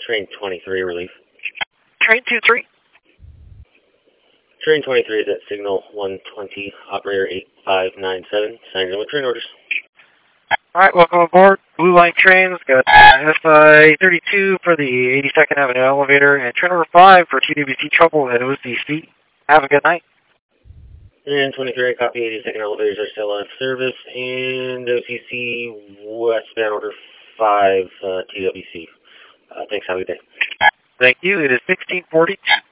Train 23, relief. Train 23. Train 23 is at signal 120, operator 8597. Sign in with train orders. Alright, welcome aboard. Blue Line trains, got SI 32 for the 82nd Avenue elevator, and train number 5 for TWC trouble at OCC. Have a good night. And 23, copy, 82nd elevators are still out of service, and OCC westbound order 5, TWC. Thanks, have a good day. Thank you, it is 1642.